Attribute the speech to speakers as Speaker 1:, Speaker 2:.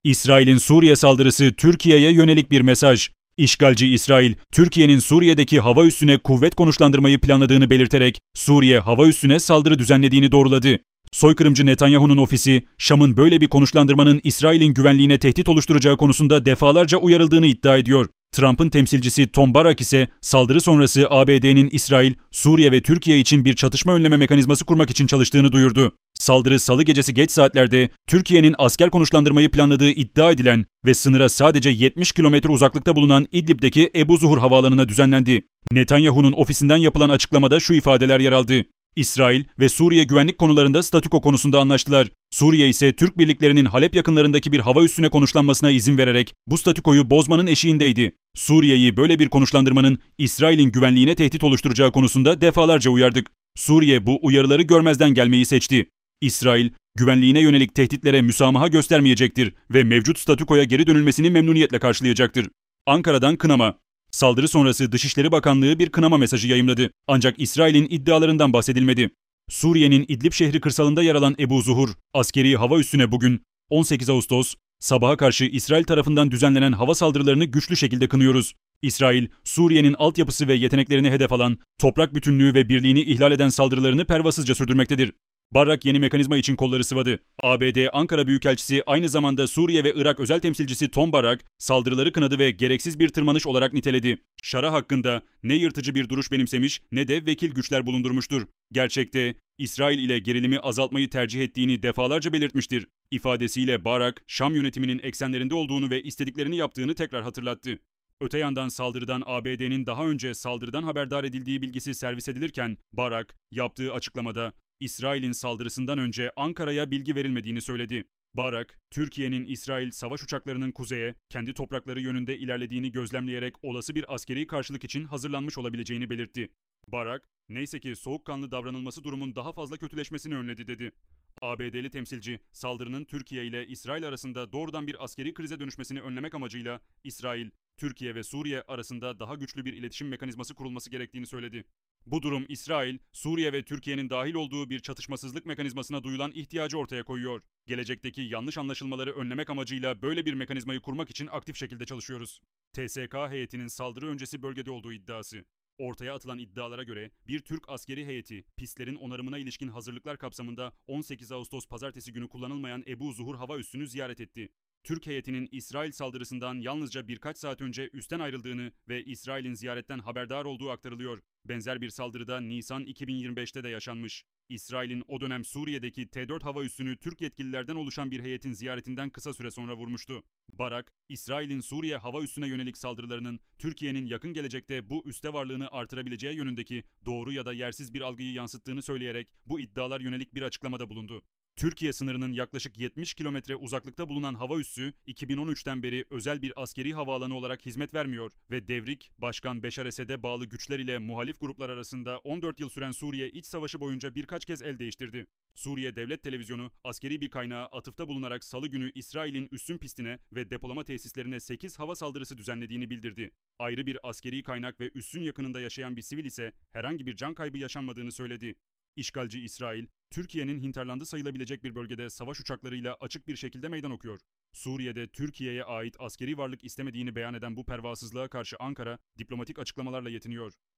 Speaker 1: İsrail'in Suriye saldırısı Türkiye'ye yönelik bir mesaj. İşgalci İsrail, Türkiye'nin Suriye'deki hava üssüne kuvvet konuşlandırmayı planladığını belirterek Suriye hava üssüne saldırı düzenlediğini doğruladı. Soykırımcı Netanyahu'nun ofisi, Şam'ın böyle bir konuşlandırmanın İsrail'in güvenliğine tehdit oluşturacağı konusunda defalarca uyarıldığını iddia ediyor. Trump'ın temsilcisi Tom Barrack ise saldırı sonrası ABD'nin İsrail, Suriye ve Türkiye için bir çatışma önleme mekanizması kurmak için çalıştığını duyurdu. Saldırı salı gecesi geç saatlerde Türkiye'nin asker konuşlandırmayı planladığı iddia edilen ve sınıra sadece 70 kilometre uzaklıkta bulunan İdlib'deki Ebu Zuhur havaalanına düzenlendi. Netanyahu'nun ofisinden yapılan açıklamada şu ifadeler yer aldı. İsrail ve Suriye güvenlik konularında statüko konusunda anlaştılar. Suriye ise Türk birliklerinin Halep yakınlarındaki bir hava üssüne konuşlanmasına izin vererek bu statükoyu bozmanın eşiğindeydi. Suriye'yi böyle bir konuşlandırmanın İsrail'in güvenliğine tehdit oluşturacağı konusunda defalarca uyardık. Suriye bu uyarıları görmezden gelmeyi seçti. İsrail, güvenliğine yönelik tehditlere müsamaha göstermeyecektir ve mevcut statükoya geri dönülmesini memnuniyetle karşılayacaktır. Ankara'dan kınama. Saldırı sonrası Dışişleri Bakanlığı bir kınama mesajı yayımladı. Ancak İsrail'in iddialarından bahsedilmedi. Suriye'nin İdlib şehri kırsalında yer alan Ebu Zuhur, askeri hava üssüne bugün 18 Ağustos, sabaha karşı İsrail tarafından düzenlenen hava saldırılarını güçlü şekilde kınıyoruz. İsrail, Suriye'nin altyapısı ve yeteneklerini hedef alan, toprak bütünlüğü ve birliğini ihlal eden saldırılarını pervasızca sürdürmektedir. Barrak yeni mekanizma için kolları sıvadı. ABD Ankara Büyükelçisi aynı zamanda Suriye ve Irak özel temsilcisi Tom Barrak saldırıları kınadı ve gereksiz bir tırmanış olarak niteledi. Şara hakkında ne yırtıcı bir duruş benimsemiş ne de vekil güçler bulundurmuştur. Gerçekte İsrail ile gerilimi azaltmayı tercih ettiğini defalarca belirtmiştir. İfadesiyle Barrak, Şam yönetiminin eksenlerinde olduğunu ve istediklerini yaptığını tekrar hatırlattı. Öte yandan saldırıdan ABD'nin daha önce saldırıdan haberdar edildiği bilgisi servis edilirken Barrak yaptığı açıklamada İsrail'in saldırısından önce Ankara'ya bilgi verilmediğini söyledi. Barrak, Türkiye'nin İsrail savaş uçaklarının kuzeye, kendi toprakları yönünde ilerlediğini gözlemleyerek olası bir askeri karşılık için hazırlanmış olabileceğini belirtti. Barrak, neyse ki soğukkanlı davranılması durumun daha fazla kötüleşmesini önledi dedi. ABD'li temsilci, saldırının Türkiye ile İsrail arasında doğrudan bir askeri krize dönüşmesini önlemek amacıyla İsrail, Türkiye ve Suriye arasında daha güçlü bir iletişim mekanizması kurulması gerektiğini söyledi. Bu durum İsrail, Suriye ve Türkiye'nin dahil olduğu bir çatışmasızlık mekanizmasına duyulan ihtiyacı ortaya koyuyor. Gelecekteki yanlış anlaşılmaları önlemek amacıyla böyle bir mekanizmayı kurmak için aktif şekilde çalışıyoruz. TSK heyetinin saldırı öncesi bölgede olduğu iddiası. Ortaya atılan iddialara göre bir Türk askeri heyeti pistlerin onarımına ilişkin hazırlıklar kapsamında 18 Ağustos pazartesi günü kullanılmayan Ebu Zuhur hava üssünü ziyaret etti. Türk heyetinin İsrail saldırısından yalnızca birkaç saat önce üstten ayrıldığını ve İsrail'in ziyaretten haberdar olduğu aktarılıyor. Benzer bir saldırıda Nisan 2025'te de yaşanmış. İsrail'in o dönem Suriye'deki T-4 hava üssünü Türk yetkililerden oluşan bir heyetin ziyaretinden kısa süre sonra vurmuştu. Barak, İsrail'in Suriye hava üssüne yönelik saldırılarının Türkiye'nin yakın gelecekte bu üste varlığını artırabileceği yönündeki doğru ya da yersiz bir algıyı yansıttığını söyleyerek bu iddialar yönelik bir açıklamada bulundu. Türkiye sınırının yaklaşık 70 kilometre uzaklıkta bulunan hava üssü 2013'ten beri özel bir askeri havaalanı olarak hizmet vermiyor ve devrik, Başkan Beşar Esed'e bağlı güçler ile muhalif gruplar arasında 14 yıl süren Suriye iç savaşı boyunca birkaç kez el değiştirdi. Suriye Devlet Televizyonu askeri bir kaynağa atıfta bulunarak salı günü İsrail'in üssün pistine ve depolama tesislerine 8 hava saldırısı düzenlediğini bildirdi. Ayrı bir askeri kaynak ve üssün yakınında yaşayan bir sivil ise herhangi bir can kaybı yaşanmadığını söyledi. İşgalci İsrail, Türkiye'nin hinterlandı sayılabilecek bir bölgede savaş uçaklarıyla açık bir şekilde meydan okuyor. Suriye'de Türkiye'ye ait askeri varlık istemediğini beyan eden bu pervasızlığa karşı Ankara, diplomatik açıklamalarla yetiniyor.